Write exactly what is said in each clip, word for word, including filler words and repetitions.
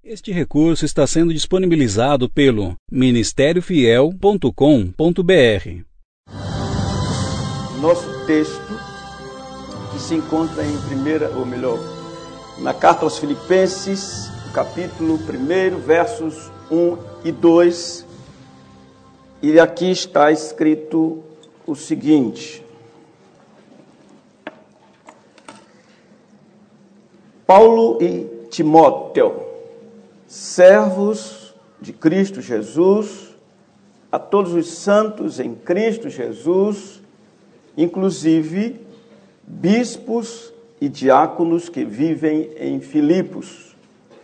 Este recurso está sendo disponibilizado pelo ministério fiel ponto com ponto br. Nosso texto, que se encontra em primeira, ou melhor, na carta aos Filipenses, capítulo um, versos um e dois, e aqui está escrito o seguinte: Paulo e Timóteo, servos de Cristo Jesus, a todos os santos em Cristo Jesus, inclusive bispos e diáconos que vivem em Filipos.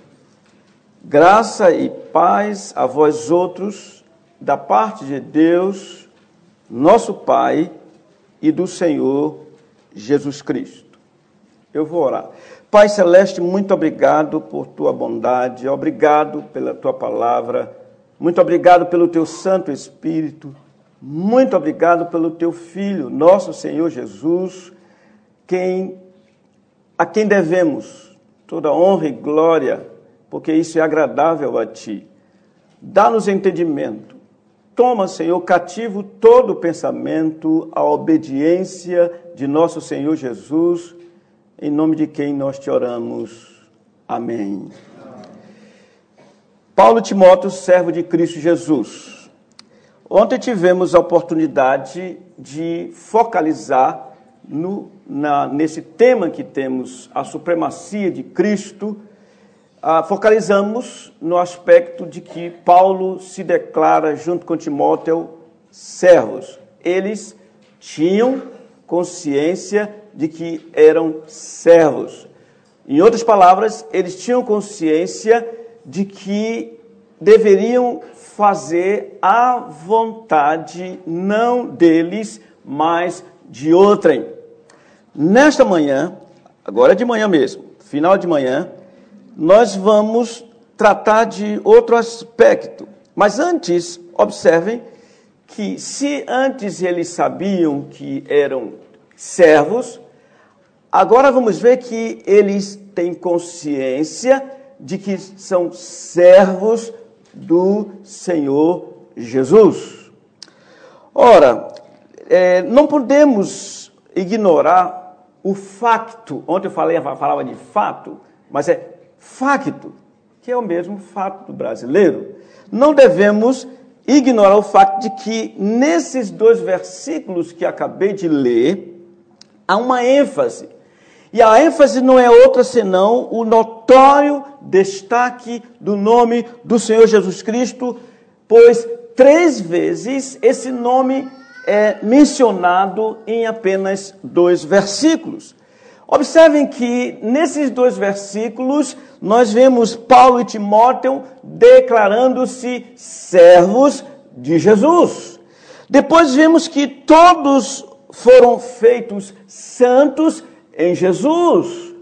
Graça e paz a vós outros, da parte de Deus, nosso Pai, e do Senhor Jesus Cristo. Eu vou orar. Pai Celeste, muito obrigado por tua bondade, obrigado pela tua palavra, muito obrigado pelo teu Santo Espírito, muito obrigado pelo teu Filho, nosso Senhor Jesus, quem, a quem devemos toda honra e glória, porque isso é agradável a ti. Dá-nos entendimento. Toma, Senhor, cativo todo o pensamento à obediência de nosso Senhor Jesus, em nome de quem nós te oramos. Amém. Paulo e Timóteo, servo de Cristo Jesus. Ontem tivemos a oportunidade de focalizar no, na, nesse tema que temos, a supremacia de Cristo. Ah, focalizamos no aspecto de que Paulo se declara, junto com Timóteo, servos. Eles tinham consciência de que eram servos. Em outras palavras, eles tinham consciência de que deveriam fazer a vontade não deles, mas de outrem. Nesta manhã, agora de manhã mesmo, final de manhã, nós vamos tratar de outro aspecto. Mas antes, observem que se antes eles sabiam que eram servos, agora vamos ver que eles têm consciência de que são servos do Senhor Jesus. Ora, é, não podemos ignorar o facto, ontem eu falei, eu falava de fato, mas é facto, que é o mesmo fato do brasileiro. Não devemos ignorar o fato de que nesses dois versículos que acabei de ler, há uma ênfase. E a ênfase não é outra senão o notório destaque do nome do Senhor Jesus Cristo, pois três vezes esse nome é mencionado em apenas dois versículos. Observem que nesses dois versículos nós vemos Paulo e Timóteo declarando-se servos de Jesus. Depois vemos que todos foram feitos santos em Jesus.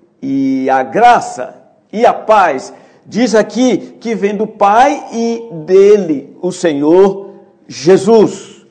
E a graça e a paz, diz aqui que vem do Pai e dele, o Senhor Jesus.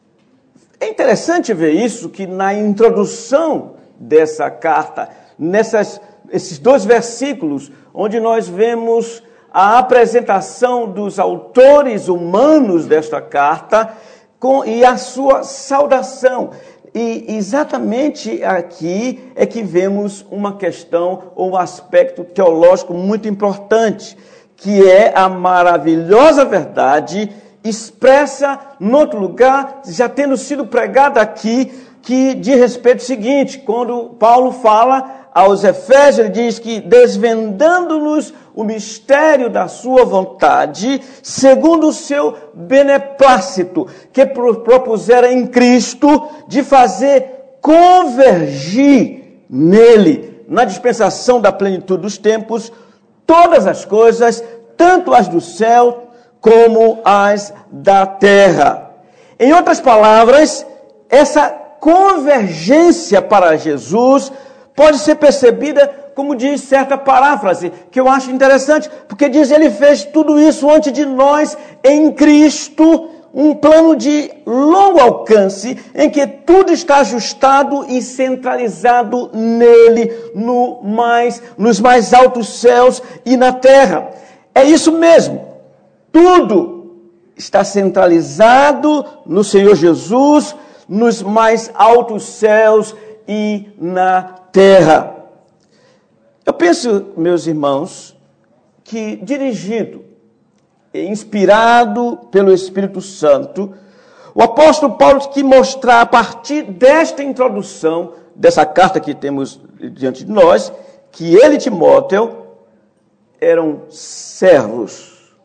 É interessante ver isso, que na introdução dessa carta, nessas, esses dois versículos, onde nós vemos a apresentação dos autores humanos desta carta com, e a sua saudação. E exatamente aqui é que vemos uma questão ou um aspecto teológico muito importante, que é a maravilhosa verdade expressa em outro lugar, já tendo sido pregada aqui, que diz respeito ao seguinte: quando Paulo fala aos Efésios, ele diz que desvendando-nos o mistério da sua vontade, segundo o seu beneplácito, que propusera em Cristo, de fazer convergir nele, na dispensação da plenitude dos tempos, todas as coisas, tanto as do céu como as da terra. Em outras palavras, essa convergência para Jesus pode ser percebida, como diz certa paráfrase, que eu acho interessante, porque diz: ele fez tudo isso antes de nós em Cristo, um plano de longo alcance, em que tudo está ajustado e centralizado nele, no mais, nos mais altos céus e na terra. É isso mesmo. Tudo está centralizado no Senhor Jesus, nos mais altos céus e na terra. Eu penso, meus irmãos, que dirigido e inspirado pelo Espírito Santo, o apóstolo Paulo quis mostrar a partir desta introdução, dessa carta que temos diante de nós, que ele e Timóteo eram servos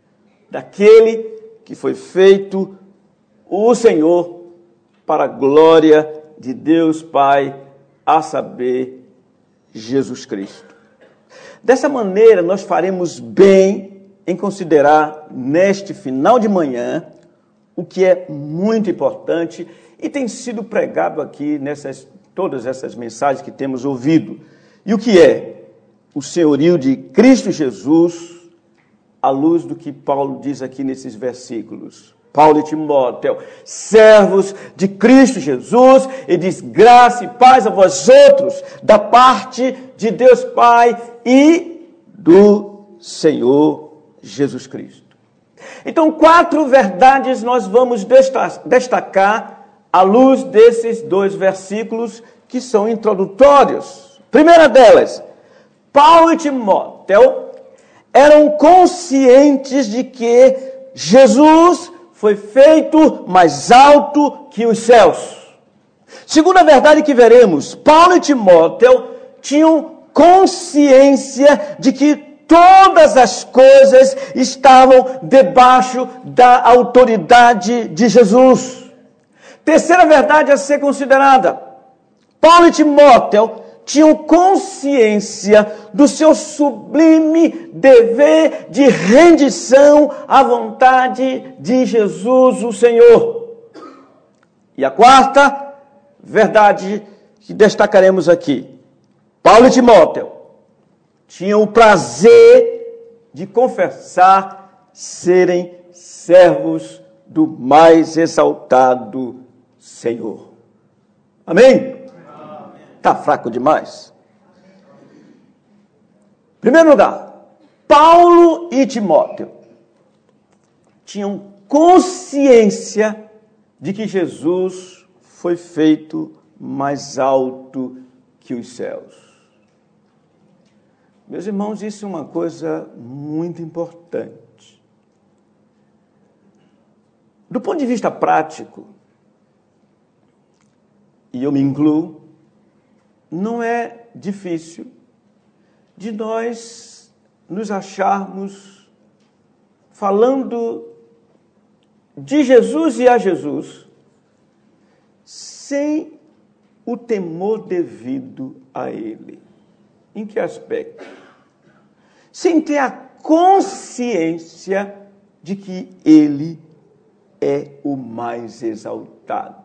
daquele que foi feito o Senhor para a glória de Deus Pai, a saber, Jesus Cristo. Dessa maneira, nós faremos bem em considerar neste final de manhã o que é muito importante e tem sido pregado aqui nessas todas essas mensagens que temos ouvido. E o que é o senhorio de Cristo Jesus, à luz do que Paulo diz aqui nesses versículos. Paulo e Timóteo, servos de Cristo Jesus, e diz graça e paz a vós outros, da parte de Deus Pai e do Senhor Jesus Cristo. Então, quatro verdades nós vamos destacar à luz desses dois versículos que são introdutórios. Primeira delas, Paulo e Timóteo eram conscientes de que Jesus foi feito mais alto que os céus. Segunda verdade que veremos, Paulo e Timóteo tinham consciência de que todas as coisas estavam debaixo da autoridade de Jesus. Terceira verdade a ser considerada, Paulo e Timóteo tinham consciência do seu sublime dever de rendição à vontade de Jesus, o Senhor. E a quarta verdade que destacaremos aqui, Paulo e Timóteo tinham o prazer de confessar serem servos do mais exaltado Senhor. Amém? Está fraco demais? Em primeiro lugar, Paulo e Timóteo tinham consciência de que Jesus foi feito mais alto que os céus. Meus irmãos, isso é uma coisa muito importante. Do ponto de vista prático, e eu me incluo, não é difícil de nós nos acharmos falando de Jesus e a Jesus sem o temor devido a Ele. Em que aspecto? Sem ter a consciência de que Ele é o mais exaltado.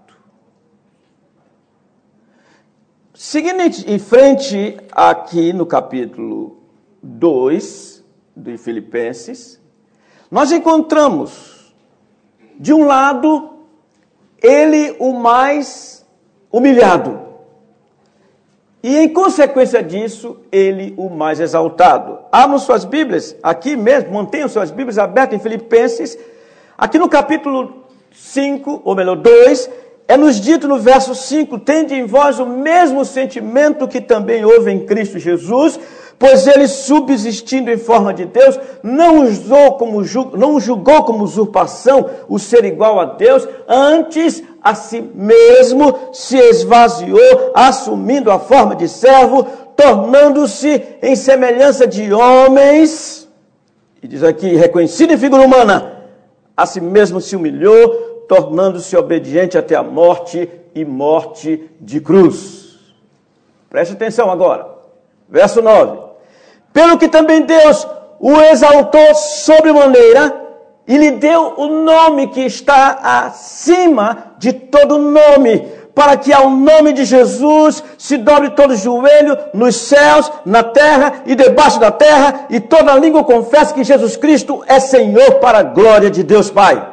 Seguindo em frente aqui no capítulo dois de Filipenses, nós encontramos, de um lado, ele o mais humilhado. E, em consequência disso, ele o mais exaltado. Abram suas Bíblias, aqui mesmo, mantenham suas Bíblias abertas em Filipenses. Aqui no capítulo cinco, ou melhor, dois, é nos dito no verso cinco, tende em vós o mesmo sentimento que também houve em Cristo Jesus, pois ele, subsistindo em forma de Deus, não usou como, não julgou como usurpação o ser igual a Deus, antes a si mesmo se esvaziou, assumindo a forma de servo, tornando-se em semelhança de homens, e diz aqui, reconhecido em figura humana, a si mesmo se humilhou, tornando-se obediente até a morte e morte de cruz. Preste atenção agora. Verso nove. Pelo que também Deus o exaltou sobremaneira e lhe deu o nome que está acima de todo nome, para que ao nome de Jesus se dobre todo joelho nos céus, na terra e debaixo da terra, e toda língua confesse que Jesus Cristo é Senhor para a glória de Deus Pai.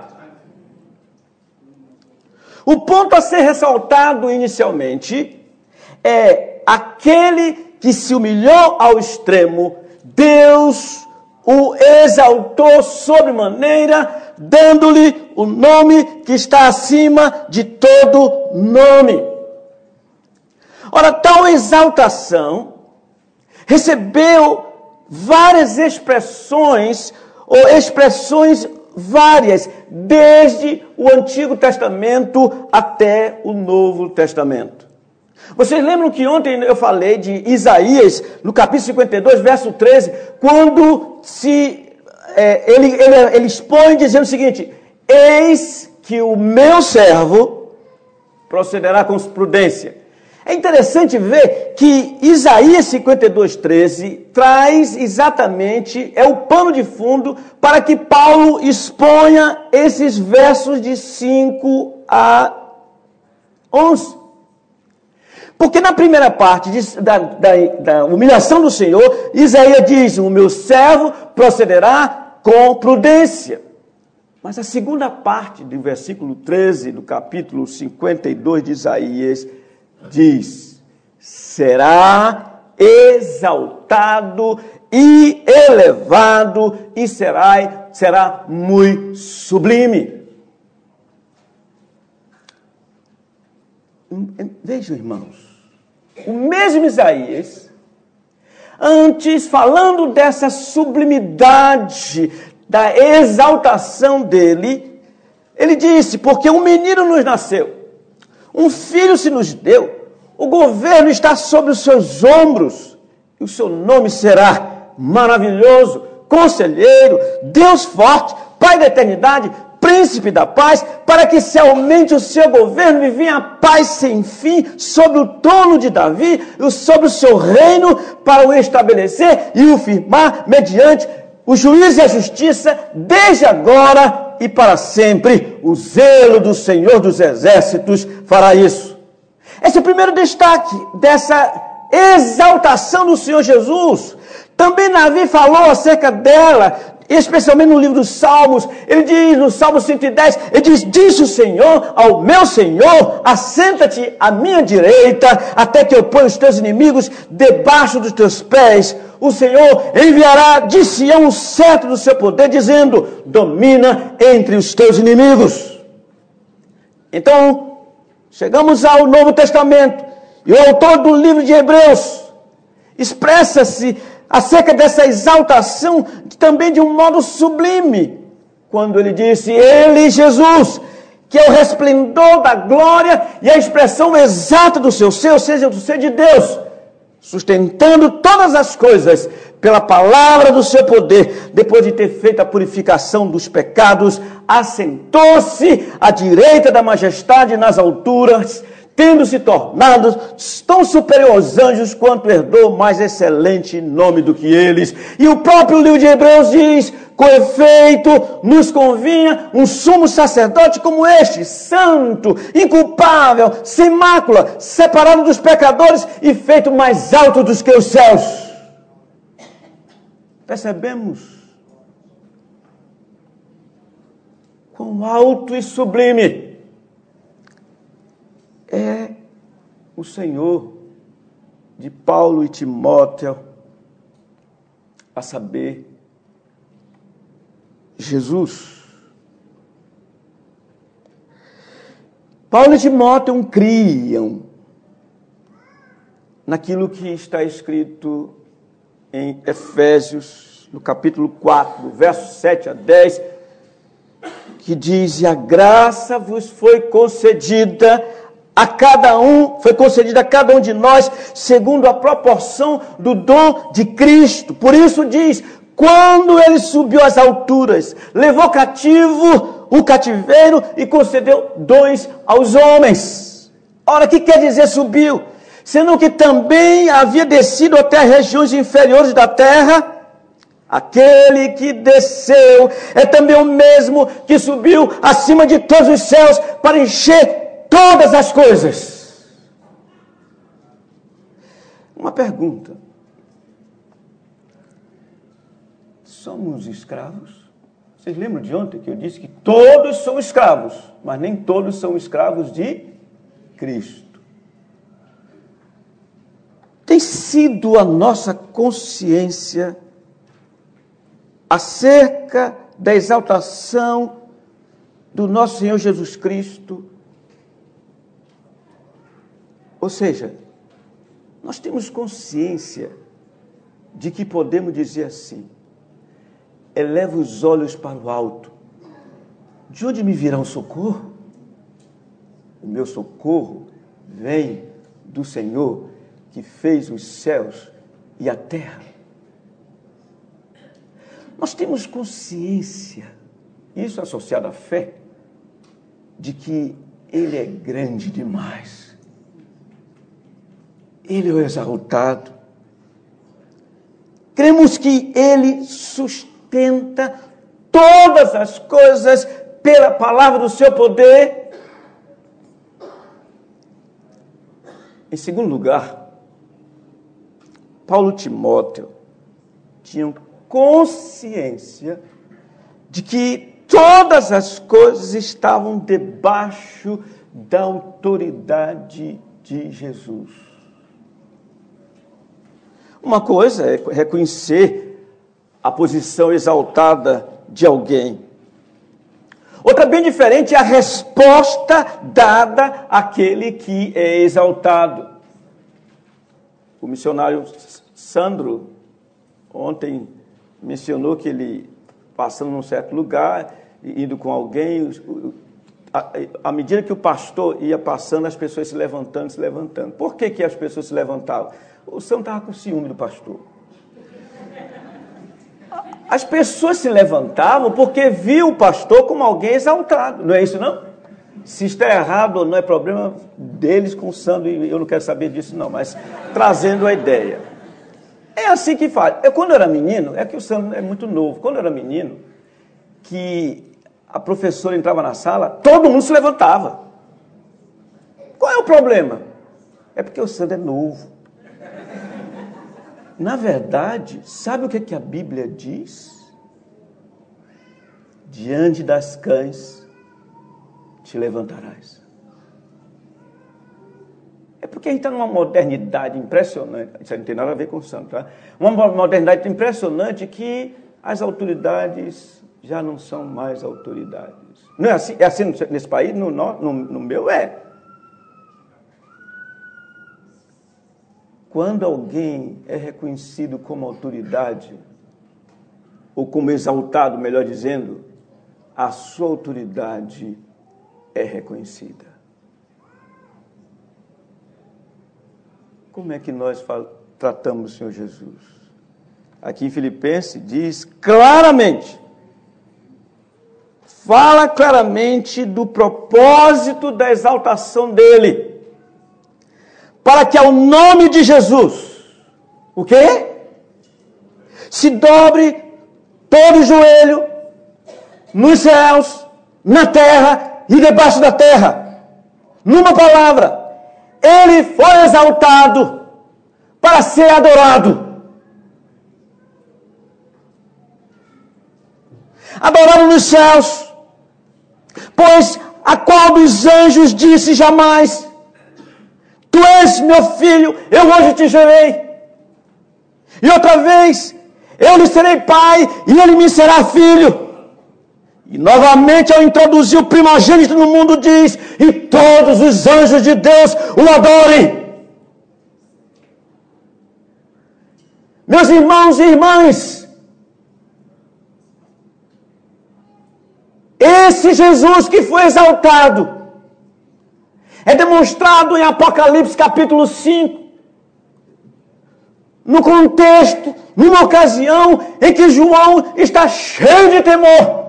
O ponto a ser ressaltado inicialmente é aquele que se humilhou ao extremo, Deus o exaltou sobremaneira, dando-lhe o nome que está acima de todo nome. Ora, tal exaltação recebeu várias expressões, ou expressões várias, desde o Antigo Testamento até o Novo Testamento. Vocês lembram que ontem eu falei de Isaías, no capítulo cinquenta e dois, verso treze, quando se, é, ele, ele, ele expõe dizendo o seguinte: eis que o meu servo procederá com prudência. É interessante ver que Isaías cinquenta e dois, treze traz exatamente, é o pano de fundo para que Paulo exponha esses versos de cinco a onze. Porque na primeira parte de, da, da, da humilhação do Senhor, Isaías diz: o meu servo procederá com prudência. Mas a segunda parte do versículo treze do capítulo cinquenta e dois de Isaías diz: será exaltado e elevado e será, será muito sublime. Vejam, irmãos, o mesmo Isaías, antes falando dessa sublimidade, da exaltação dele, ele disse: porque um menino nos nasceu, um filho se nos deu, o governo está sobre os seus ombros, e o seu nome será Maravilhoso, Conselheiro, Deus Forte, Pai da Eternidade, Príncipe da Paz, para que se aumente o seu governo e venha a paz sem fim sobre o trono de Davi e sobre o seu reino, para o estabelecer e o firmar mediante o juízo e a justiça, desde agora e para sempre. O zelo do Senhor dos Exércitos fará isso. Esse é o primeiro destaque dessa exaltação do Senhor Jesus. Também Davi falou acerca dela, especialmente no livro dos Salmos. Ele diz no Salmo cento e dez, ele diz: disse o Senhor ao meu Senhor, assenta-te à minha direita, até que eu ponha os teus inimigos debaixo dos teus pés. O Senhor enviará de Sião o cetro do seu poder, dizendo: domina entre os teus inimigos. Então, chegamos ao Novo Testamento, e o autor do livro de Hebreus expressa-se acerca dessa exaltação também de um modo sublime, quando ele disse: ele, Jesus, que é o resplendor da glória e a expressão exata do seu ser, ou seja, do ser de Deus, sustentando todas as coisas pela palavra do seu poder, depois de ter feito a purificação dos pecados, assentou-se à direita da majestade nas alturas, tendo se tornado tão superior aos anjos quanto herdou mais excelente nome do que eles. E o próprio livro de Hebreus diz: com efeito, nos convinha um sumo sacerdote como este, santo, inculpável, sem mácula, separado dos pecadores e feito mais alto do que os céus. Percebemos quão alto e sublime é o Senhor de Paulo e Timóteo, a saber, Jesus. Paulo e Timóteo criam naquilo que está escrito em Efésios, no capítulo quatro, versos sete a dez, que diz: e a graça vos foi concedida a cada um, foi concedida a cada um de nós, segundo a proporção do dom de Cristo. Por isso diz: quando ele subiu às alturas, levou cativo o cativeiro e concedeu dons aos homens. Ora, o que quer dizer subiu? Sendo que também havia descido até as regiões inferiores da terra. Aquele que desceu é também o mesmo que subiu acima de todos os céus para encher todas as coisas. Uma pergunta: somos escravos? Vocês lembram de ontem que eu disse que todos são escravos, mas nem todos são escravos de Cristo. Tem sido a nossa consciência acerca da exaltação do nosso Senhor Jesus Cristo. Ou seja, nós temos consciência de que podemos dizer assim: eleva os olhos para o alto. De onde me virá o socorro? O meu socorro vem do Senhor que fez os céus e a terra. Nós temos consciência, isso associado à fé, de que Ele é grande demais. Ele é o exaltado. Cremos que Ele sustenta todas as coisas pela palavra do seu poder. Em segundo lugar, Paulo e Timóteo tinham consciência de que todas as coisas estavam debaixo da autoridade de Jesus. Uma coisa é reconhecer a posição exaltada de alguém. Outra bem diferente é a resposta dada àquele que é exaltado. O missionário Sandro ontem mencionou que ele, passando num certo lugar, indo com alguém, à medida que o pastor ia passando, as pessoas se levantando, se levantando. Por que que as pessoas se levantavam? O Sandro estava com ciúme do pastor. As pessoas se levantavam porque viam o pastor como alguém exaltado. Não é isso, não? Se está errado ou não é problema deles com o Sandro, e eu não quero saber disso, não, mas trazendo a ideia. É assim que faz. Eu, quando eu era menino, é que o Sandro é muito novo, quando eu era menino, que a professora entrava na sala, todo mundo se levantava. Qual é o problema? É porque o Sandro é novo. Na verdade, sabe o que, que a Bíblia diz? Diante das cães te levantarás. É porque a gente está numa modernidade impressionante. Isso não tem nada a ver com o santo, tá? Uma modernidade impressionante que as autoridades já não são mais autoridades. Não é assim, é assim nesse país? No, no, no meu é. Quando alguém é reconhecido como autoridade, ou como exaltado, melhor dizendo, a sua autoridade é reconhecida. Como é que nós fal- tratamos o Senhor Jesus? Aqui em Filipenses diz claramente, fala claramente do propósito da exaltação dele. Para que ao nome de Jesus, o quê? Se dobre todo o joelho, nos céus, na terra e debaixo da terra. Numa palavra, ele foi exaltado para ser adorado. Adorado nos céus, pois a qual dos anjos disse jamais: Tu és meu filho, eu hoje te gerei. E outra vez, eu lhe serei pai, e ele me será filho. E novamente, ao introduzir o primogênito no mundo, diz: e todos os anjos de Deus o adorem. Meus irmãos e irmãs, esse Jesus que foi exaltado é demonstrado em Apocalipse capítulo cinco, no contexto, numa ocasião em que João está cheio de temor.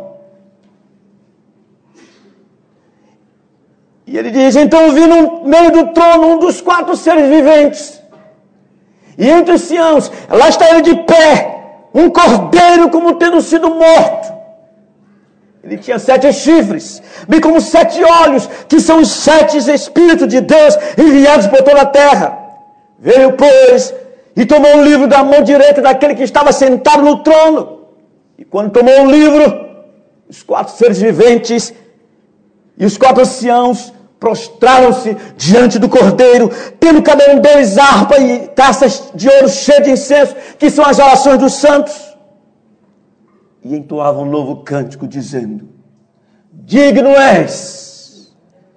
E ele diz: então vi no meio do trono um dos quatro seres viventes, e entre os anciãos, lá está ele de pé, um cordeiro como tendo sido morto. Ele tinha sete chifres, bem como sete olhos, que são os sete Espíritos de Deus enviados por toda a terra. Veio, pois, e tomou o livro da mão direita daquele que estava sentado no trono. E quando tomou o livro, os quatro seres viventes e os quatro anciãos prostraram-se diante do cordeiro, tendo cada um deles harpa e taças de ouro cheias de incenso, que são as orações dos santos. e entoava um novo cântico, dizendo: digno és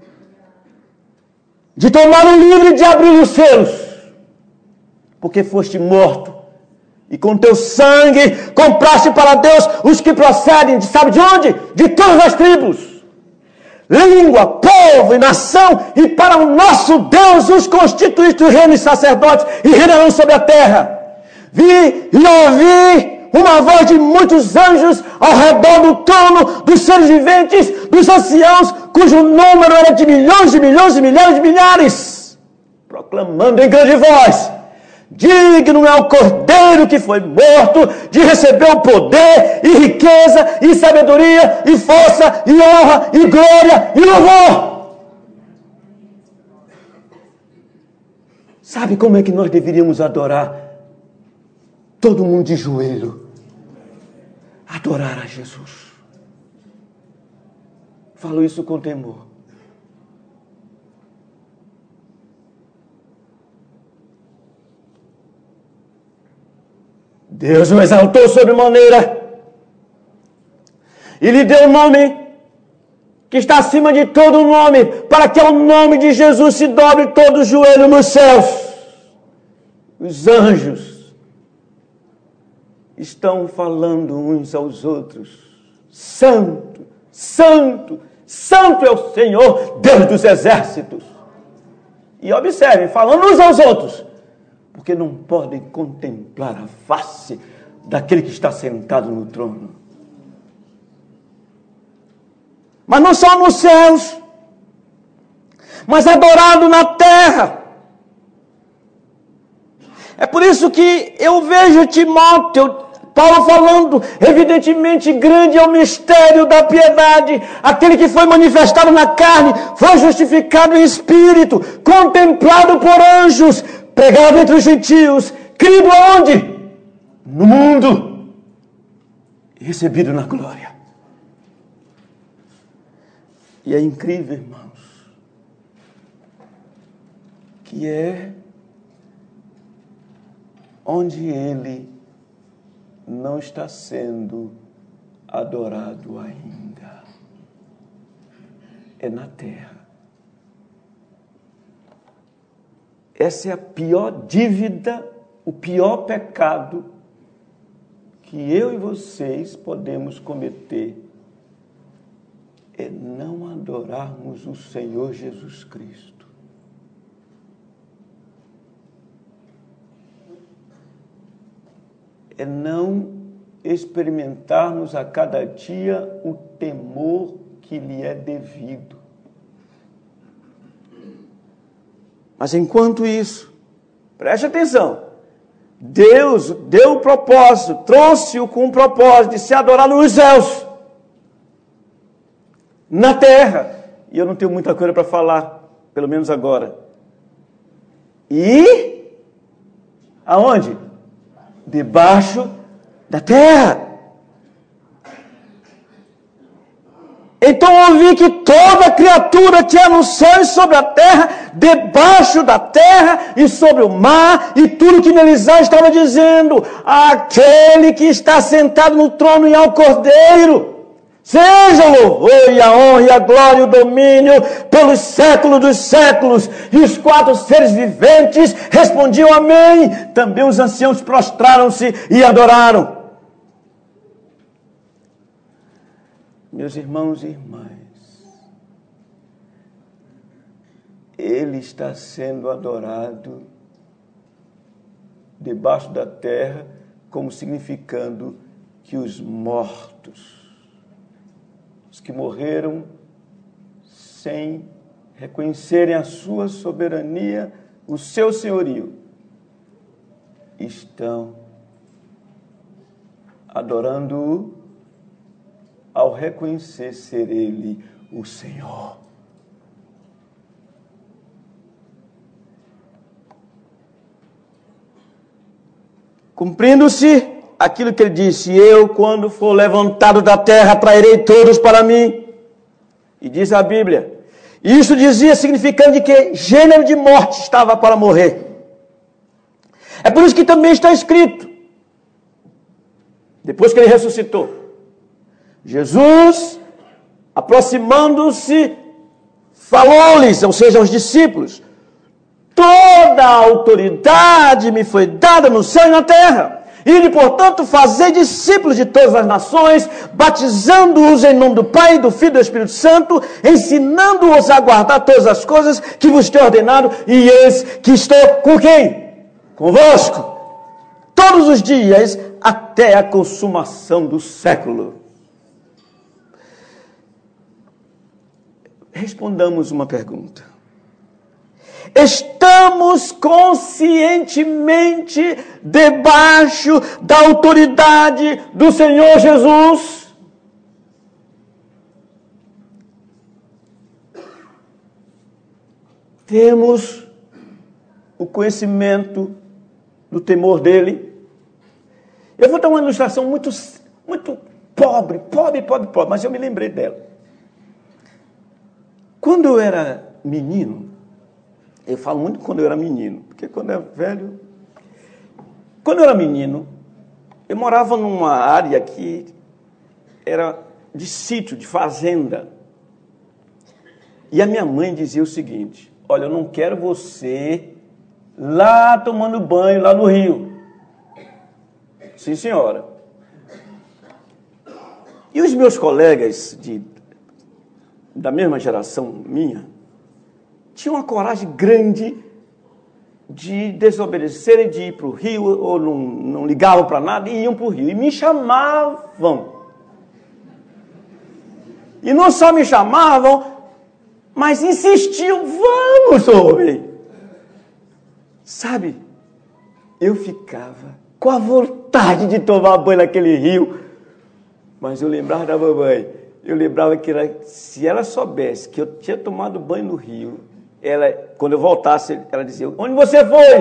de tomar o livro e de abrir os selos, porque foste morto, e com teu sangue compraste para Deus os que procedem, de, sabe de onde? De todas as tribos, língua, povo e nação, e para o nosso Deus os constituíste reino e sacerdotes, e reinarão sobre a terra. Vi e ouvi uma voz de muitos anjos ao redor do trono, dos seres viventes, dos anciãos, cujo número era de milhões e milhões e milhares de milhares, proclamando em grande voz: digno é o Cordeiro que foi morto de receber o poder e riqueza e sabedoria e força e honra e glória e louvor. Sabe como é que nós deveríamos adorar? Todo mundo de joelho. Adorar a Jesus. Falo isso com temor. Deus o exaltou sobremaneira e lhe deu um nome que está acima de todo nome, para que ao nome de Jesus se dobre todo o joelho nos céus. Os anjos estão falando uns aos outros: santo, santo, santo é o Senhor, Deus dos exércitos. E observem, falando uns aos outros, porque não podem contemplar a face daquele que está sentado no trono. Mas não só nos céus, mas adorado na terra. É por isso que eu vejo Timóteo, Paulo falando: evidentemente grande é o mistério da piedade, aquele que foi manifestado na carne, foi justificado em espírito, contemplado por anjos, pregado entre os gentios, crido aonde? No mundo, e recebido na glória. E é incrível, irmãos, que é onde ele não está sendo adorado ainda. É na terra. Essa é a pior dívida, o pior pecado que eu e vocês podemos cometer, é não adorarmos o Senhor Jesus Cristo. É não experimentarmos a cada dia o temor que lhe é devido. Mas enquanto isso, preste atenção, Deus deu o propósito, trouxe-o com o propósito de ser adorado nos céus, na terra. E eu não tenho muita coisa para falar, pelo menos agora. E aonde? Debaixo da terra. Então ouvi que toda criatura tinha no céu e sobre a terra, debaixo da terra e sobre o mar, e tudo que neles há estava dizendo: aquele que está sentado no trono e ao Cordeiro, seja o louvor e a honra e a glória e o domínio pelos séculos dos séculos. E os quatro seres viventes respondiam amém. Também os anciãos prostraram-se e adoraram. Meus irmãos e irmãs, Ele está sendo adorado debaixo da terra, como significando que os mortos, os que morreram sem reconhecerem a sua soberania, o seu senhorio, estão adorando-o ao reconhecer ser Ele o Senhor. Cumprindo-se aquilo que Ele disse: eu, quando for levantado da terra, atrairei todos para mim. E diz a Bíblia, isso dizia significando de que gênero de morte estava para morrer. É por isso que também está escrito, depois que Ele ressuscitou, Jesus, aproximando-se, falou-lhes, ou seja, aos discípulos: toda a autoridade me foi dada no céu e na terra. E, portanto, fazer discípulos de todas as nações, batizando-os em nome do Pai, do Filho e do Espírito Santo, ensinando-os a guardar todas as coisas que vos tenho ordenado, e eis que estou com quem? Convosco. Todos os dias, até a consumação do século. Respondamos uma pergunta. Estamos conscientemente debaixo da autoridade do Senhor Jesus? Temos o conhecimento do temor dele? Eu vou dar uma ilustração muito, muito pobre, pobre, pobre, pobre, mas eu me lembrei dela. Quando eu era menino, eu falo muito quando eu era menino, porque quando é velho... Quando eu era menino, eu morava numa área que era de sítio, de fazenda. E a minha mãe dizia o seguinte: olha, eu não quero você lá tomando banho, lá no rio. Sim, senhora. E os meus colegas de, da mesma geração minha, tinham uma coragem grande de desobedecerem, de ir para o rio, ou não, não ligavam para nada, e iam para o rio. E me chamavam. E não só me chamavam, mas insistiam: vamos, homem. Sabe, eu ficava com a vontade de tomar banho naquele rio, mas eu lembrava da mamãe. Eu lembrava que ela, se ela soubesse que eu tinha tomado banho no rio, ela, quando eu voltasse, ela dizia: onde você foi?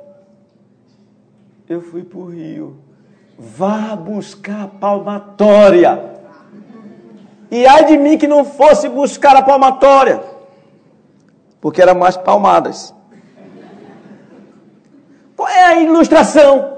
Eu fui para o rio. Vá buscar a palmatória. E ai de mim que não fosse buscar a palmatória, porque eram mais palmadas. Qual é a ilustração?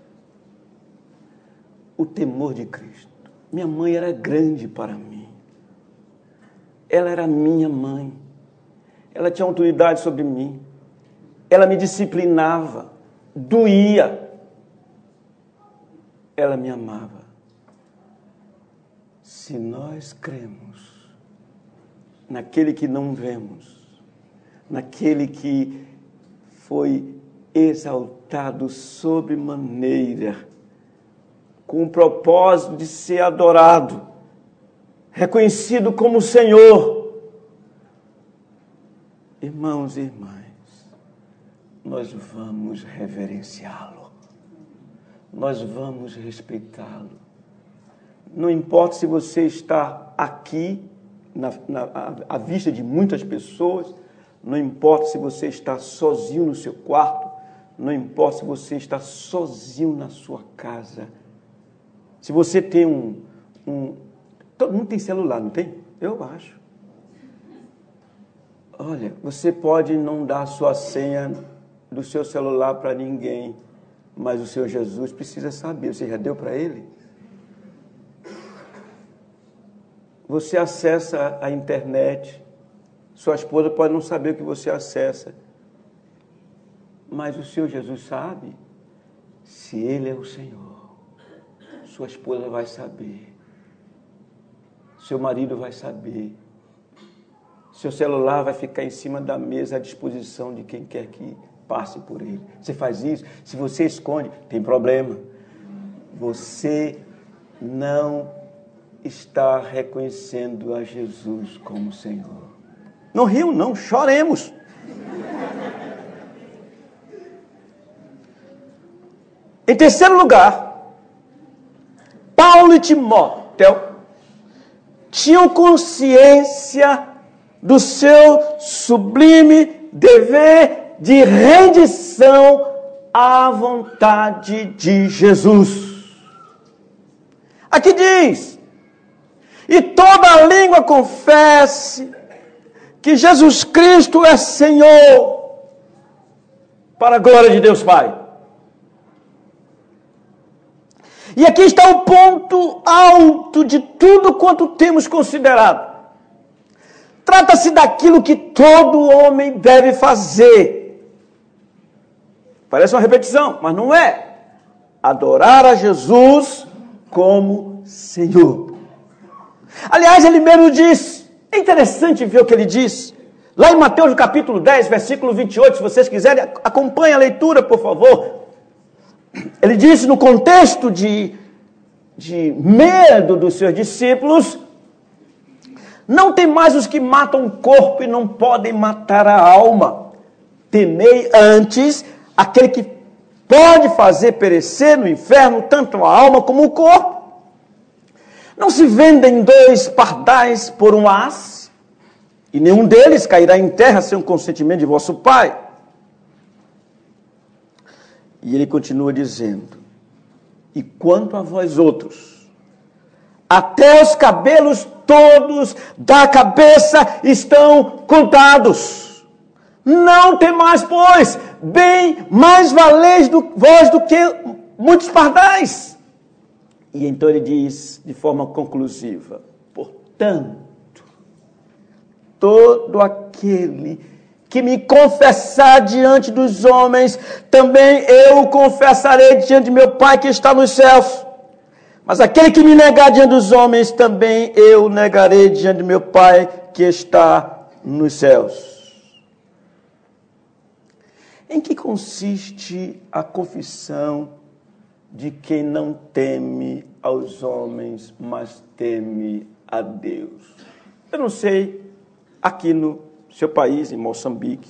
O temor de Cristo. Minha mãe era grande para mim. Ela era minha mãe. Ela tinha autoridade sobre mim. Ela me disciplinava. Doía. Ela me amava. Se nós cremos naquele que não vemos, naquele que foi exaltado sobremaneira, com o propósito de ser adorado, reconhecido como Senhor, irmãos e irmãs, nós vamos reverenciá-lo, nós vamos respeitá-lo. Não importa se você está aqui, na, na, à vista de muitas pessoas, não importa se você está sozinho no seu quarto, não importa se você está sozinho na sua casa. Se você tem um, um... Todo mundo tem celular, não tem? Eu acho. Olha, você pode não dar a sua senha do seu celular para ninguém, mas o Senhor Jesus precisa saber. Você já deu para ele? Você acessa a internet, sua esposa pode não saber o que você acessa, mas o Senhor Jesus sabe. Se Ele é o Senhor, sua esposa vai saber, seu marido vai saber, seu celular vai ficar em cima da mesa à disposição de quem quer que passe por ele. Você faz isso, se você esconde, tem problema. Você não está reconhecendo a Jesus como Senhor. Não riam, não, choremos. Em terceiro lugar, Paulo e Timóteo tinham consciência do seu sublime dever de rendição à vontade de Jesus. Aqui diz: e toda língua confesse que Jesus Cristo é Senhor, para a glória de Deus Pai. E aqui está o ponto alto de tudo quanto temos considerado. Trata-se daquilo que todo homem deve fazer. Parece uma repetição, mas não é. Adorar a Jesus como Senhor. Aliás, ele mesmo diz, é interessante ver o que ele diz. Lá em Mateus capítulo dez, versículo vinte e oito, se vocês quiserem, acompanhe a leitura, por favor. Ele disse no contexto de, de medo dos seus discípulos, não tem mais os que matam o corpo e não podem matar a alma. Temei antes aquele que pode fazer perecer no inferno tanto a alma como o corpo. Não se vendem dois pardais por um as, e nenhum deles cairá em terra sem o consentimento de vosso Pai. E ele continua dizendo, e quanto a vós outros, até os cabelos todos da cabeça estão contados. Não temais, pois, bem mais valeis do, vós do que muitos pardais. E então ele diz de forma conclusiva, portanto, todo aquele que me confessar diante dos homens, também eu o confessarei diante de meu Pai que está nos céus. Mas aquele que me negar diante dos homens, também eu negarei diante de meu Pai que está nos céus. Em que consiste a confissão de quem não teme aos homens, mas teme a Deus? Eu não sei, aqui no seu país, em Moçambique,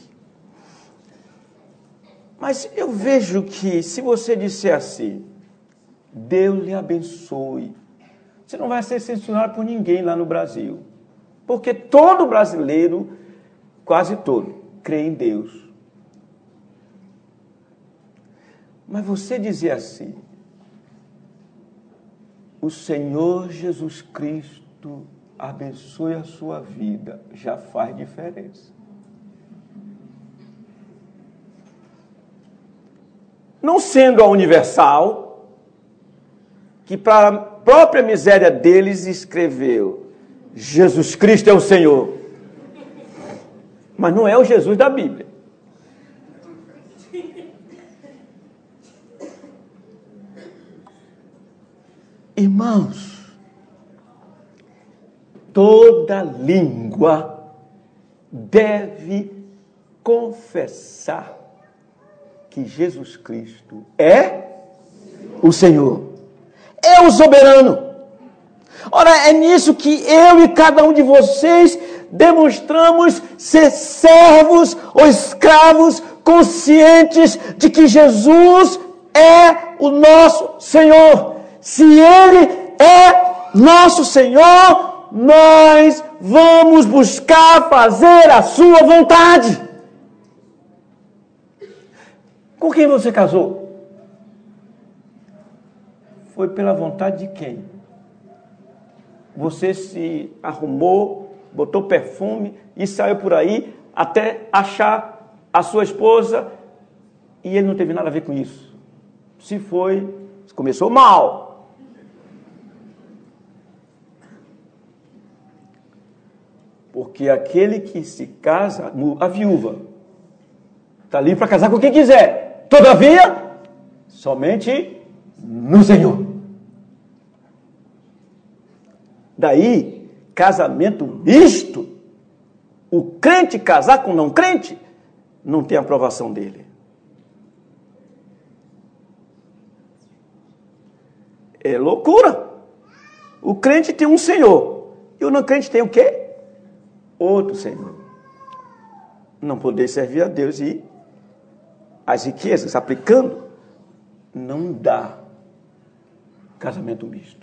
mas eu vejo que se você disser assim, Deus lhe abençoe, você não vai ser censurado por ninguém lá no Brasil, porque todo brasileiro, quase todo, crê em Deus. Mas você dizer assim, o Senhor Jesus Cristo abençoe a sua vida, já faz diferença. Não sendo a universal, que para a própria miséria deles escreveu, Jesus Cristo é o Senhor. Mas não é o Jesus da Bíblia. Irmãos, toda língua deve confessar que Jesus Cristo é o Senhor, é o soberano. Ora, é nisso que eu e cada um de vocês demonstramos ser servos ou escravos conscientes de que Jesus é o nosso Senhor. Se Ele é nosso Senhor, nós vamos buscar fazer a sua vontade. Com quem você casou? Foi pela vontade de quem? Você se arrumou, botou perfume e saiu por aí até achar a sua esposa e ele não teve nada a ver com isso. Se foi, começou mal. Porque aquele que se casa, a viúva, está livre para casar com quem quiser. Todavia, somente no Senhor. Daí, casamento misto, o crente casar com não crente, não tem aprovação dele. É loucura. O crente tem um Senhor, e o não crente tem o quê? Outro Senhor. Não poder servir a Deus e as riquezas aplicando, não dá casamento misto.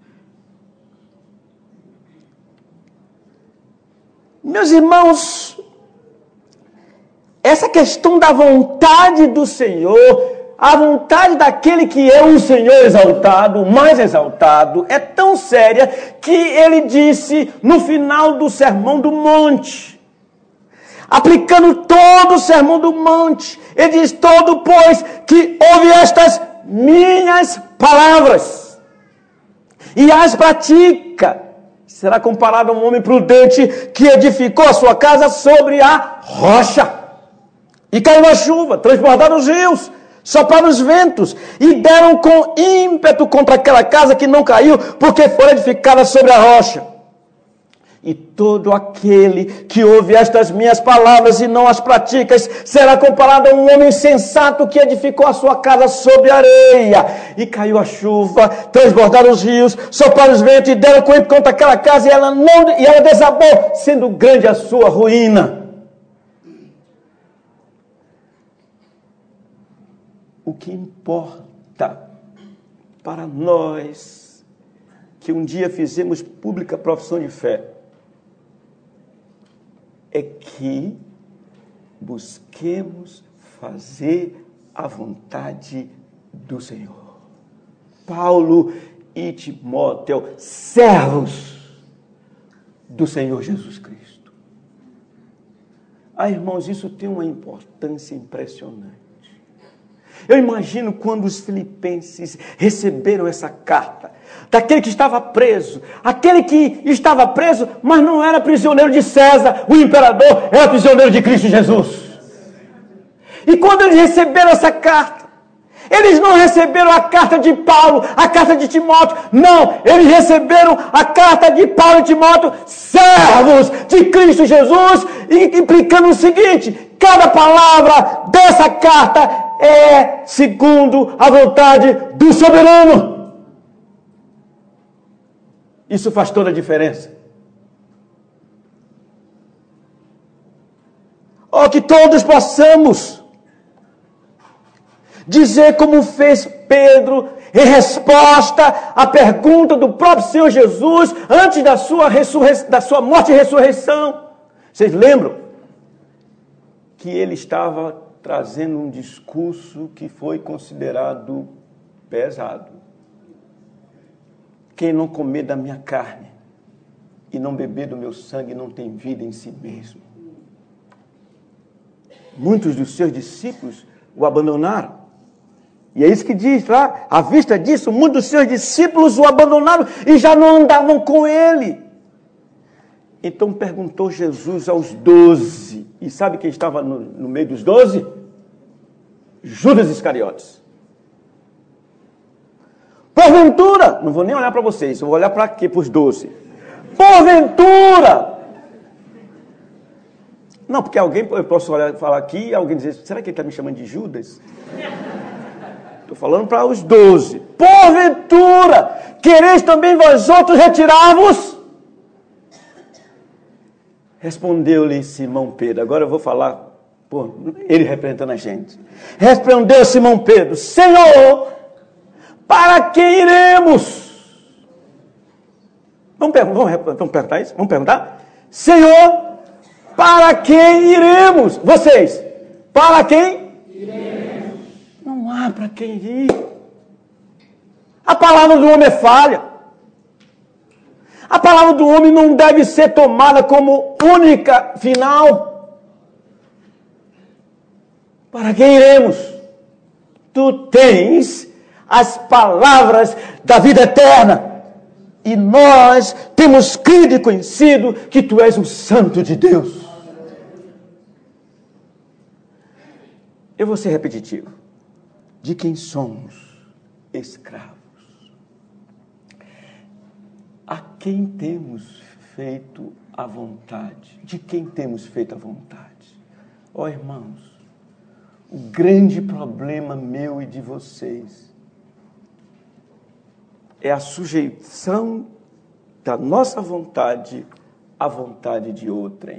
Meus irmãos, essa questão da vontade do Senhor, a vontade daquele que é o Senhor exaltado, o mais exaltado, é tão séria que ele disse no final do Sermão do Monte, aplicando todo o Sermão do Monte, ele diz, todo, pois, que ouve estas minhas palavras. e as pratica, será comparado a um homem prudente que edificou a sua casa sobre a rocha. E caiu a chuva, transbordaram os rios, sopraram os ventos e deram com ímpeto contra aquela casa que não caiu, porque foi edificada sobre a rocha. E todo aquele que ouve estas minhas palavras e não as pratica, será comparado a um homem sensato que edificou a sua casa sobre areia. E caiu a chuva, transbordaram os rios, sopraram os ventos e deram com ímpeto contra aquela casa, e ela, não, e ela desabou, sendo grande a sua ruína. O que importa para nós que um dia fizemos pública profissão de fé é que busquemos fazer a vontade do Senhor. Paulo e Timóteo, servos do Senhor Jesus Cristo. Ah, irmãos, isso tem uma importância impressionante. Eu imagino quando os filipenses receberam essa carta, daquele que estava preso, aquele que estava preso, mas não era prisioneiro de César, o imperador, era prisioneiro de Cristo Jesus. E quando eles receberam essa carta, eles não receberam a carta de Paulo, a carta de Timóteo, não, eles receberam a carta de Paulo e Timóteo, servos de Cristo Jesus, implicando o seguinte: cada palavra dessa carta é segundo a vontade do soberano. Isso faz toda a diferença. Oh, que todos possamos dizer como fez Pedro em resposta à pergunta do próprio Senhor Jesus antes da sua, ressurrei- da sua morte e ressurreição. Vocês lembram que ele estava trazendo um discurso que foi considerado pesado. Quem não comer da minha carne e não beber do meu sangue não tem vida em si mesmo. Muitos dos seus discípulos o abandonaram. E é isso que diz lá, à vista disso, muitos dos seus discípulos o abandonaram e já não andavam com ele. Então perguntou Jesus aos doze. E sabe quem estava no, no meio dos doze? Judas Iscariotes. Porventura, não vou nem olhar para vocês, eu vou olhar para aqui, para os doze. Porventura. Não, porque alguém, eu posso olhar, falar aqui e alguém dizer, será que ele está me chamando de Judas? Estou falando para os doze. Porventura, quereis também vós outros retirar-vos? Respondeu-lhe Simão Pedro. Agora eu vou falar, pô, ele representando a gente. Respondeu Simão Pedro: Senhor, para quem iremos? Vamos, vamos, vamos perguntar isso? Vamos perguntar? Senhor, para quem iremos? Vocês, para quem? Iremos. Não há para quem ir. A palavra do homem é falha. A palavra do homem não deve ser tomada como única, final. Para quem iremos? Tu tens as palavras da vida eterna. E nós temos crido e conhecido que tu és o Santo de Deus. Eu vou ser repetitivo. De quem somos escravos? A quem temos feito a vontade? De quem temos feito a vontade? Ó oh, irmãos, o grande problema meu e de vocês é a sujeição da nossa vontade à vontade de outrem.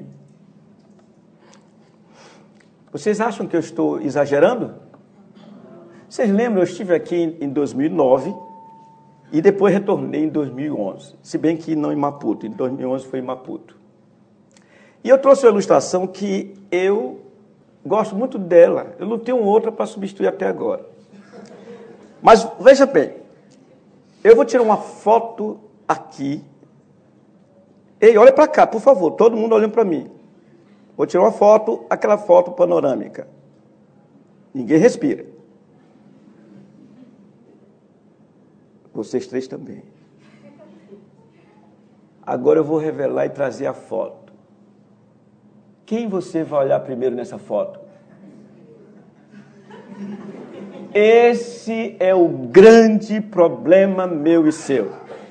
Vocês acham que eu estou exagerando? Vocês lembram, eu estive aqui em dois mil e nove e depois retornei em dois mil e onze. Se bem que não em Maputo, em dois mil e onze foi em Maputo. E eu trouxe uma ilustração que eu gosto muito dela. Eu não tenho outra para substituir até agora. Mas veja bem, eu vou tirar uma foto aqui. Ei, olha para cá, por favor, todo mundo olhando para mim. Vou tirar uma foto, aquela foto panorâmica. Ninguém respira. Vocês três também. Agora eu vou revelar e trazer a foto. Quem você vai olhar primeiro nessa foto? Esse é o grande problema meu e seu.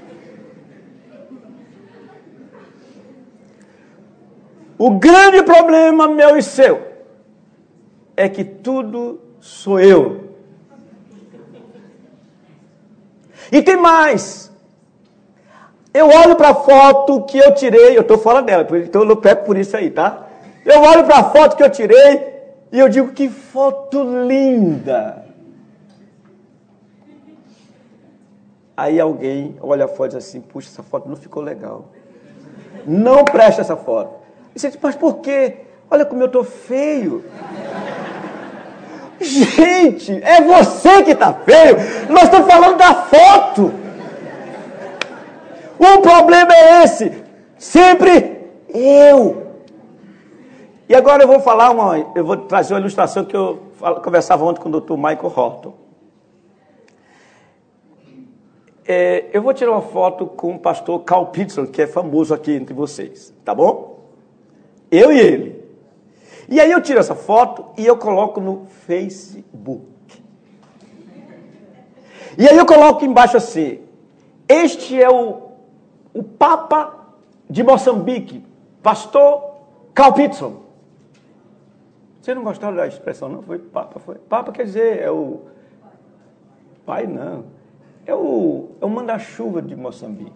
O grande problema meu e seu é que tudo sou eu. E tem mais. Eu olho para a foto que eu tirei, eu estou fora dela, então eu peço por isso aí, tá? Eu olho para a foto que eu tirei e eu digo, que foto linda. Aí alguém olha a foto e diz assim, puxa, essa foto não ficou legal. Não presta essa foto. E você diz, mas por quê? Olha como eu estou feio. Gente, é você que está feio. Nós estamos falando da foto. O problema é esse. Sempre eu. E agora eu vou falar uma, eu vou trazer uma ilustração que eu conversava ontem com o doutor Michael Horton. É, eu vou tirar uma foto com o pastor Carl Peterson, que é famoso aqui entre vocês, tá bom? Eu e ele. E aí eu tiro essa foto e eu coloco no Facebook. E aí eu coloco embaixo assim, este é o, o Papa de Moçambique, pastor Carl Peterson. Vocês não gostaram da expressão, não? Foi Papa, foi. Papa quer dizer, é o pai, não. É o, é o manda-chuva de Moçambique.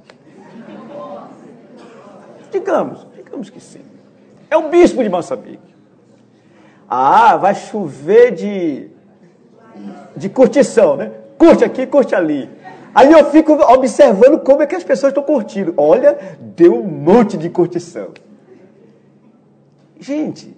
Digamos, digamos que sim. É o bispo de Moçambique. Ah, vai chover de, de curtição, né? Curte aqui, curte ali. Aí eu fico observando como é que as pessoas estão curtindo. Olha, deu um monte de curtição. Gente,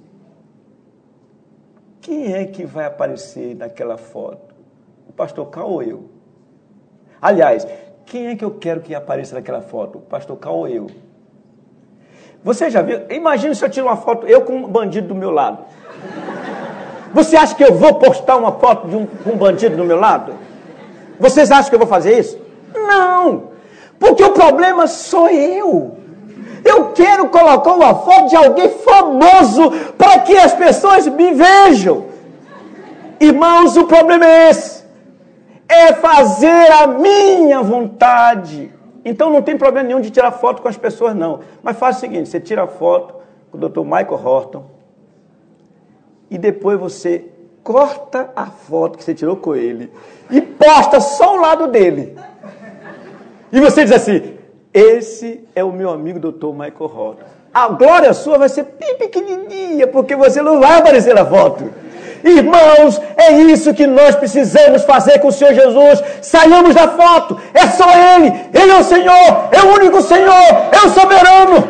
quem é que vai aparecer naquela foto? O pastor Cal ou eu? Aliás, quem é que eu quero que apareça naquela foto? O pastor Cal ou eu? Você já viu? Imagina se eu tiro uma foto, eu com um bandido do meu lado. Você acha que eu vou postar uma foto de um, um bandido do meu lado? Vocês acham que eu vou fazer isso? Não! Porque o problema sou eu. Eu quero colocar uma foto de alguém famoso para que as pessoas me vejam. Irmãos, o problema é esse. É fazer a minha vontade. Então não tem problema nenhum de tirar foto com as pessoas, não. Mas faz o seguinte, você tira a foto com o doutor Michael Horton e depois você corta a foto que você tirou com ele e posta só o lado dele. E você diz assim, esse é o meu amigo doutor Michael Horton. A glória sua vai ser bem pequenininha, porque você não vai aparecer na foto. Irmãos, é isso que nós precisamos fazer com o Senhor Jesus. Saiamos da foto. É só Ele. Ele é o Senhor. É o único Senhor. É o soberano.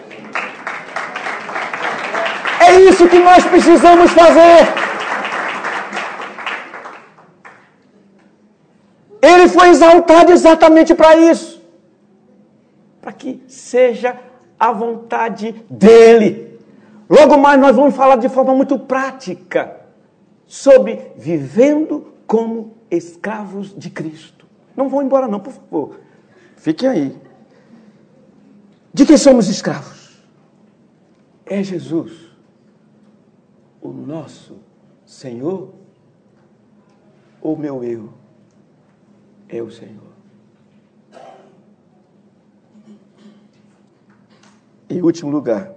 É isso que nós precisamos fazer. Ele foi exaltado exatamente para isso. Para que seja a vontade dEle. Logo mais nós vamos falar de forma muito prática sobre vivendo como escravos de Cristo. Não vão embora não, por favor. Fiquem aí. De quem somos escravos? É Jesus, o nosso Senhor, ou meu eu é o Senhor? Em último lugar,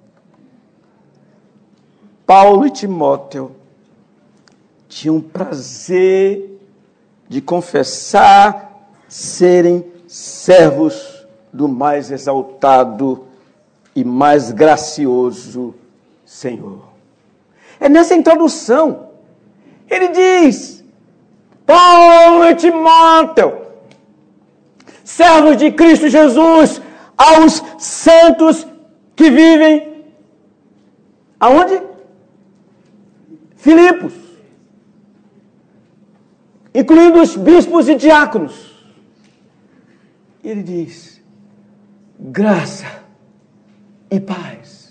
Paulo e Timóteo tinham prazer de confessar serem servos do mais exaltado e mais gracioso Senhor. É nessa introdução. Ele diz, Paulo e Timóteo, servos de Cristo Jesus, aos santos que vivem aonde? Filipos, incluindo os bispos e diáconos. Ele diz, graça e paz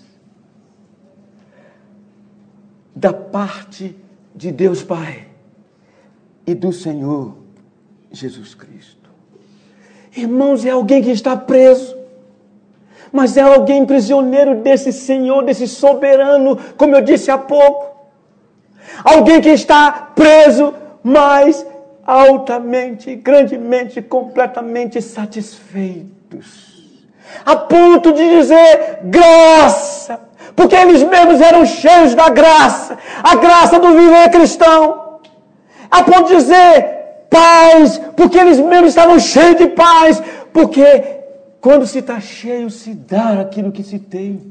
da parte de Deus Pai e do Senhor Jesus Cristo. Irmãos, é alguém que está preso. mas é alguém prisioneiro desse Senhor, desse soberano, como eu disse há pouco. Alguém que está preso, mas altamente, grandemente, completamente satisfeitos. A ponto de dizer graça, porque eles mesmos eram cheios da graça, a graça do viver cristão. A ponto de dizer paz, porque eles mesmos estavam cheios de paz, porque quando se está cheio, se dá aquilo que se tem.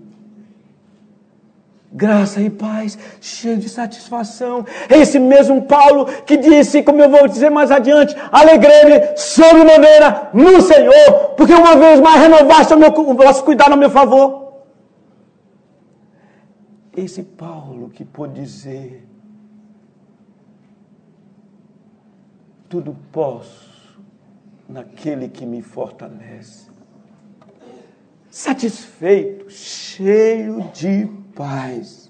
Graça e paz, cheio de satisfação. É esse mesmo Paulo que disse, como eu vou dizer mais adiante, alegrei-me sobremaneira no Senhor, porque uma vez mais renovaste o, meu, o vosso cuidado a meu favor. Esse Paulo que pôde dizer, tudo posso naquele que me fortalece. Satisfeito, cheio de paz.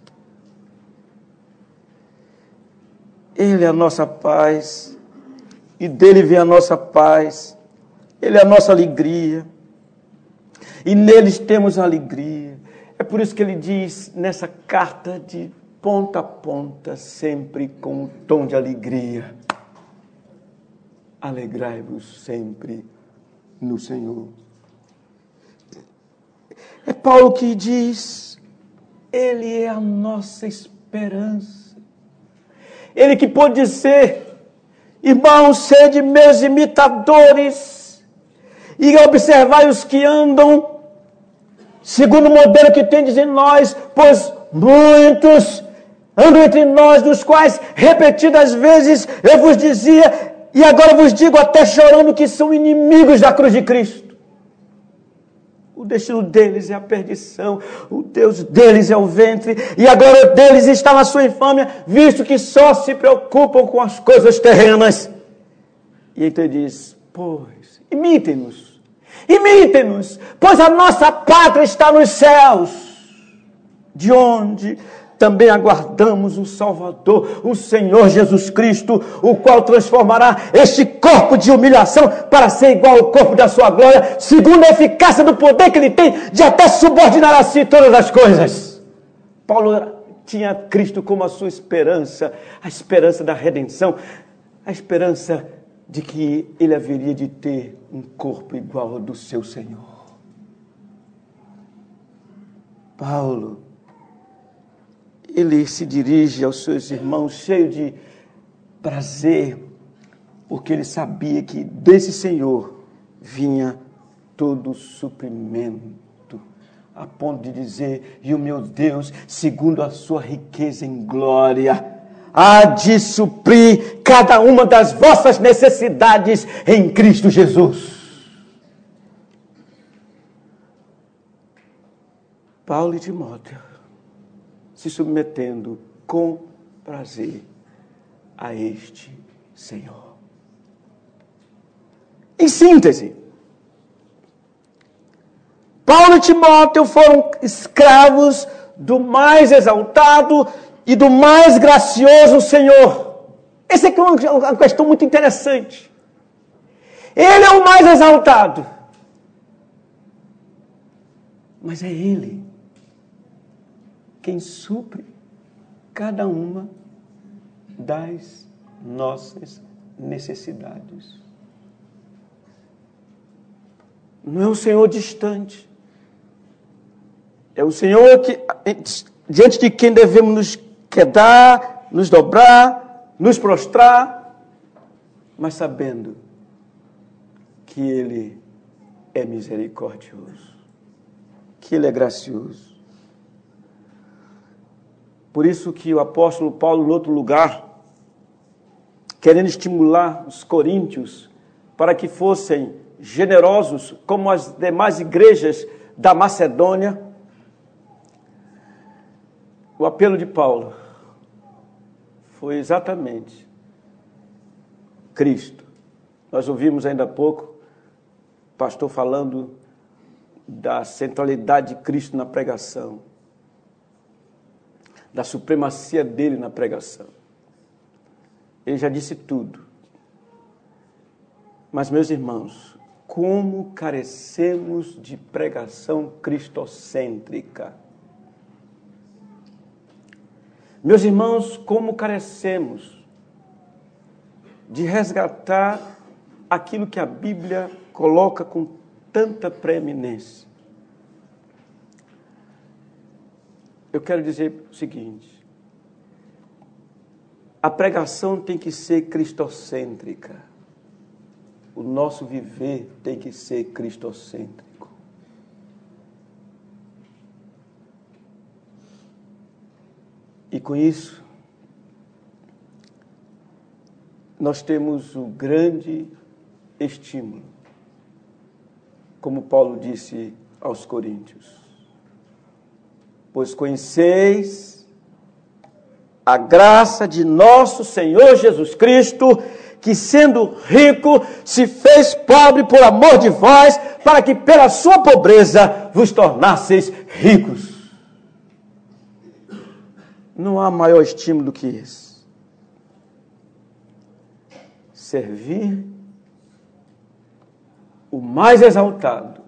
Ele é a nossa paz, e dele vem a nossa paz. Ele é a nossa alegria, e neles temos alegria. É por isso que ele diz nessa carta de ponta a ponta, sempre com um tom de alegria: alegrai-vos sempre no Senhor. É Paulo que diz, ele é a nossa esperança. Ele que pôde dizer, irmãos, sede meus imitadores, e observai os que andam segundo o modelo que tendes em nós, pois muitos andam entre nós, dos quais repetidas vezes eu vos dizia, e agora vos digo até chorando, que são inimigos da cruz de Cristo. O destino deles é a perdição, o Deus deles é o ventre, e agora deles está na sua infâmia, visto que só se preocupam com as coisas terrenas. E então ele diz, pois, imitem-nos, imitem-nos, pois a nossa pátria está nos céus, de onde também aguardamos o Salvador, o Senhor Jesus Cristo, o qual transformará este corpo de humilhação para ser igual ao corpo da sua glória, segundo a eficácia do poder que ele tem de até subordinar a si todas as coisas. Paulo tinha Cristo como a sua esperança, a esperança da redenção, a esperança de que ele haveria de ter um corpo igual ao do seu Senhor. Paulo, ele se dirige aos seus irmãos cheio de prazer, porque ele sabia que desse Senhor vinha todo o suprimento, a ponto de dizer, e o meu Deus, segundo a sua riqueza em glória, há de suprir cada uma das vossas necessidades em Cristo Jesus. Paulo e Timóteo se submetendo com prazer a este Senhor. Em síntese, Paulo e Timóteo foram escravos do mais exaltado e do mais gracioso Senhor. Essa é uma questão muito interessante. Ele é o mais exaltado, mas é Ele quem supre cada uma das nossas necessidades. Não é um Senhor distante. É o Senhor que, diante de quem devemos nos quedar, nos dobrar, nos prostrar, mas sabendo que Ele é misericordioso, que Ele é gracioso. Por isso que o apóstolo Paulo, em outro lugar, querendo estimular os coríntios para que fossem generosos como as demais igrejas da Macedônia, o apelo de Paulo foi exatamente Cristo. Nós ouvimos ainda há pouco o pastor falando da centralidade de Cristo na pregação, da supremacia dele na pregação. Ele já disse tudo. Mas, meus irmãos, como carecemos de pregação cristocêntrica. Meus irmãos, como carecemos de resgatar aquilo que a Bíblia coloca com tanta preeminência. Eu quero dizer o seguinte: a pregação tem que ser cristocêntrica. O nosso viver tem que ser cristocêntrico. E com isso, nós temos o grande estímulo, como Paulo disse aos Coríntios: pois conheceis a graça de nosso Senhor Jesus Cristo, que sendo rico, se fez pobre por amor de vós, para que pela sua pobreza vos tornasseis ricos. Não há maior estímulo do que esse. Servir o mais exaltado,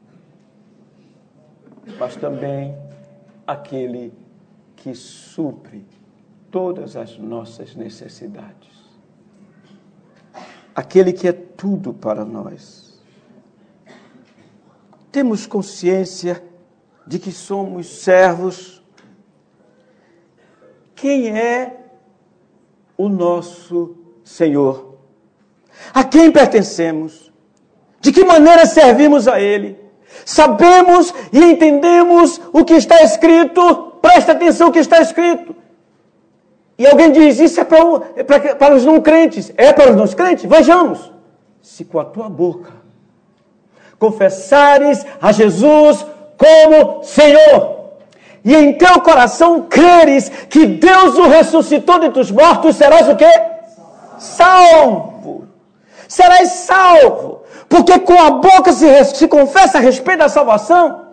mas também aquele que supre todas as nossas necessidades. Aquele que é tudo para nós. Temos consciência de que somos servos. Quem é o nosso Senhor? A quem pertencemos? De que maneira servimos a Ele? Sabemos e entendemos o que está escrito. Presta atenção no que está escrito. E alguém diz, isso é para, é para, para os não crentes. É para os não crentes? Vejamos. Se com a tua boca confessares a Jesus como Senhor, e em teu coração creres que Deus o ressuscitou dentre os mortos, serás o quê? Salvo. Serás salvo. Porque com a boca se, se confessa a respeito da salvação,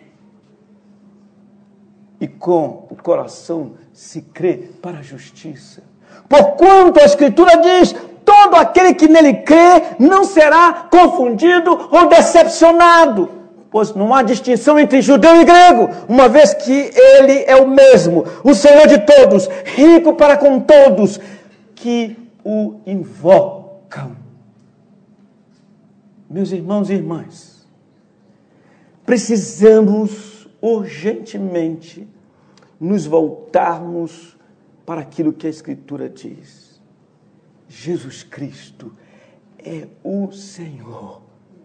e com o coração se crê para a justiça. Porquanto a Escritura diz, todo aquele que nele crê não será confundido ou decepcionado. Pois não há distinção entre judeu e grego, uma vez que ele é o mesmo, o Senhor de todos, rico para com todos, que o invocam. Meus irmãos e irmãs, precisamos urgentemente nos voltarmos para aquilo que a Escritura diz. Jesus Cristo é o Senhor,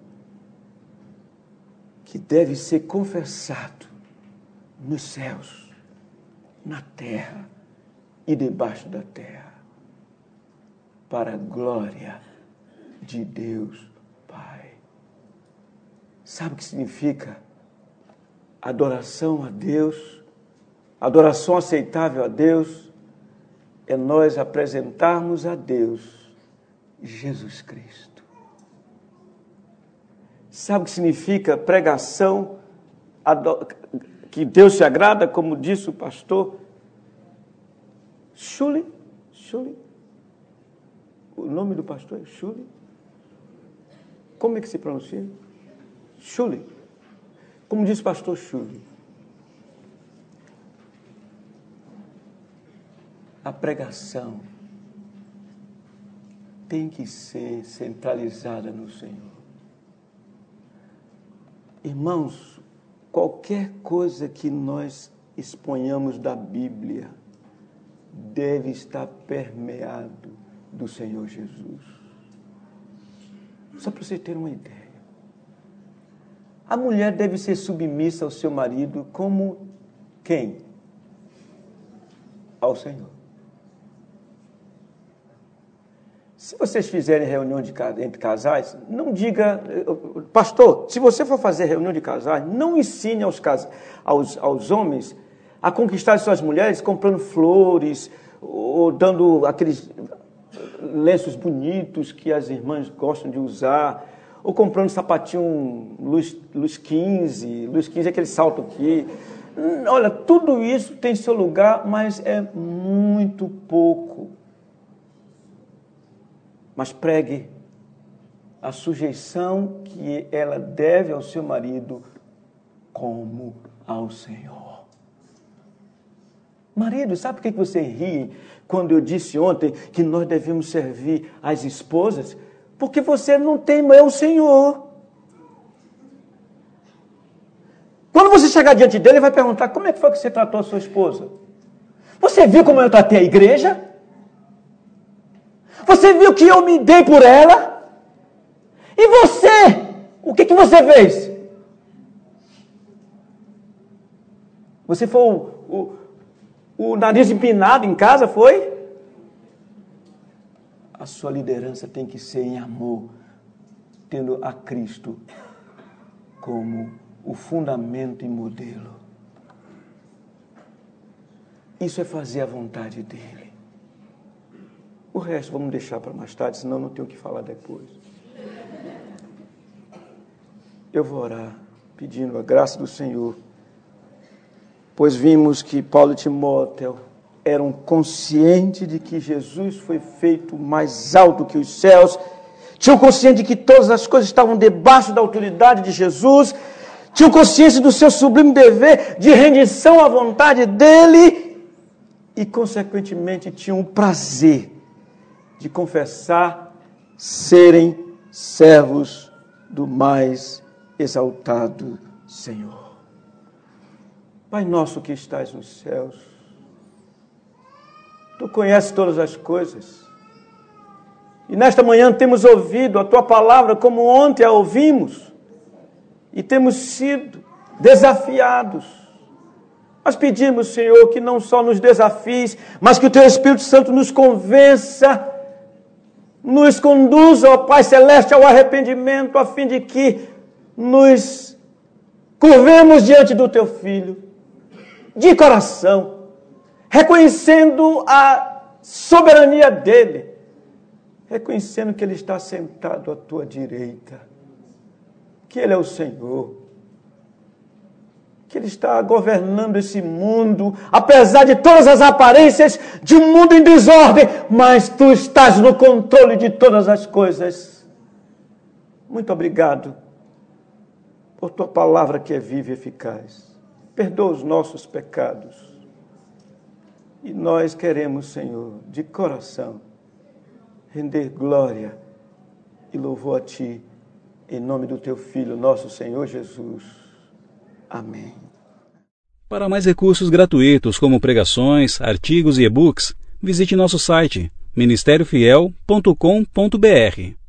que deve ser confessado nos céus, na terra e debaixo da terra, para a glória de Deus Pai. Sabe o que significa adoração a Deus? Adoração aceitável a Deus é nós apresentarmos a Deus Jesus Cristo. Sabe o que significa pregação que Deus se agrada, como disse o pastor Schulli? Schulli? O nome do pastor é Schulli? Como é que se pronuncia? Schulli. Como disse o pastor Schulli, a pregação tem que ser centralizada no Senhor. Irmãos, qualquer coisa que nós exponhamos da Bíblia deve estar permeado do Senhor Jesus. Só para você ter uma ideia. A mulher deve ser submissa ao seu marido como quem? Ao Senhor. Se vocês fizerem reunião de, entre casais, não diga, pastor, se você for fazer reunião de casais, não ensine aos, aos, aos homens a conquistar suas mulheres comprando flores, ou dando aqueles lenços bonitos que as irmãs gostam de usar, ou comprando sapatinho luz, luz quinze, luz quinze é aquele salto aqui. Olha, tudo isso tem seu lugar, mas é muito pouco. Mas pregue a sujeição que ela deve ao seu marido como ao Senhor. Marido, sabe por que você ri quando eu disse ontem que nós devemos servir as esposas? Porque você não teme o Senhor. Quando você chegar diante dele, ele vai perguntar: como é que foi que você tratou a sua esposa? Você viu como eu tratei a igreja? Você viu que eu me dei por ela? E você? O que, que você fez? Você foi o, o, o nariz empinado em casa, foi? A sua liderança tem que ser em amor, tendo a Cristo como o fundamento e modelo. Isso é fazer a vontade dele. O resto vamos deixar para mais tarde, senão não tenho o que falar depois. Eu vou orar pedindo a graça do Senhor, pois vimos que Paulo e Timóteo eram conscientes de que Jesus foi feito mais alto que os céus, tinham consciência de que todas as coisas estavam debaixo da autoridade de Jesus, tinham consciência do seu sublime dever de rendição à vontade dele e, consequentemente, tinham o prazer de confessar serem servos do mais exaltado Senhor. Pai nosso que estás nos céus, Tu conheces todas as coisas. E nesta manhã temos ouvido a Tua palavra como ontem a ouvimos. E temos sido desafiados. Nós pedimos, Senhor, que não só nos desafies, mas que o Teu Espírito Santo nos convença, nos conduza, ó Pai Celeste, ao arrependimento, a fim de que nos curvemos diante do Teu Filho, de coração, reconhecendo a soberania dEle, reconhecendo que Ele está sentado à Tua direita, que Ele é o Senhor, que Ele está governando esse mundo, apesar de todas as aparências de um mundo em desordem, mas Tu estás no controle de todas as coisas. Muito obrigado por Tua palavra que é viva e eficaz. Perdoa os nossos pecados. E nós queremos, Senhor, de coração, render glória e louvor a Ti, em nome do Teu Filho, nosso Senhor Jesus. Amém. Para mais recursos gratuitos como pregações, artigos e e-books, visite nosso site ministério fiel ponto com ponto br.